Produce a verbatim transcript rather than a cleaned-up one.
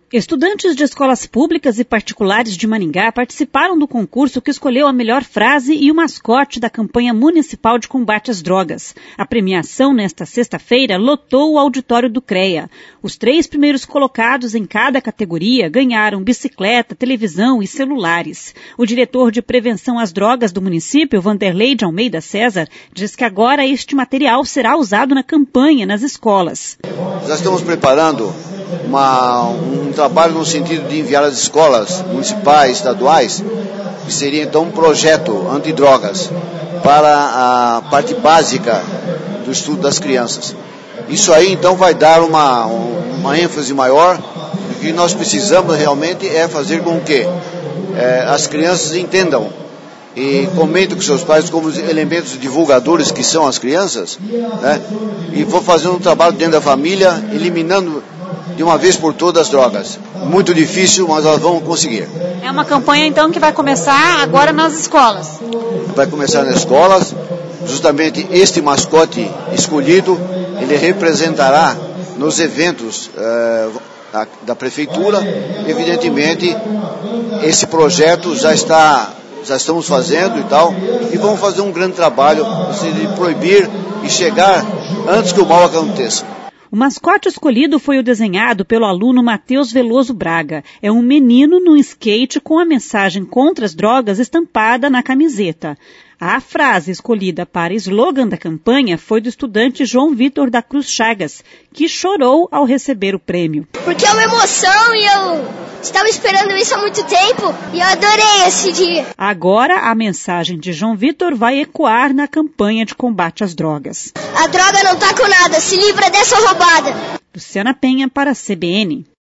Estudantes de escolas públicas e particulares de Maringá participaram do concurso que escolheu a melhor frase e o mascote da campanha municipal de combate às drogas. A premiação, nesta sexta-feira, lotou o auditório do CREA. Os três primeiros colocados em cada categoria ganharam bicicleta, televisão e celulares. O diretor de prevenção às drogas do município, Vanderlei de Almeida César, diz que agora este material será usado na campanha nas escolas. Já estamos preparando Uma, um trabalho no sentido de enviar às escolas municipais, estaduais, que seria então um projeto antidrogas para a parte básica do estudo das crianças. Isso aí então vai dar uma, uma ênfase maior. O que nós precisamos realmente é fazer com que é, as crianças entendam e comentem com seus pais como os elementos divulgadores que são as crianças, né? E vou fazer um trabalho dentro da família, eliminando de uma vez por todas as drogas. Muito difícil, mas nós vamos conseguir. É uma campanha, então, que vai começar agora nas escolas. Vai começar nas escolas. Justamente este mascote escolhido, ele representará nos eventos eh, da, da prefeitura. Evidentemente, esse projeto já está, já estamos fazendo e tal, e vamos fazer um grande trabalho de proibir e chegar antes que o mal aconteça. O mascote escolhido foi o desenhado pelo aluno Matheus Veloso Braga. É um menino num skate com a mensagem contra as drogas estampada na camiseta. A frase escolhida para slogan da campanha foi do estudante João Vitor da Cruz Chagas, que chorou ao receber o prêmio. Porque é uma emoção e eu estava esperando isso há muito tempo e eu adorei esse dia. Agora a mensagem de João Vitor vai ecoar na campanha de combate às drogas. A droga não tá com nada, se livra dessa roubada. Luciana Penha para a C B N.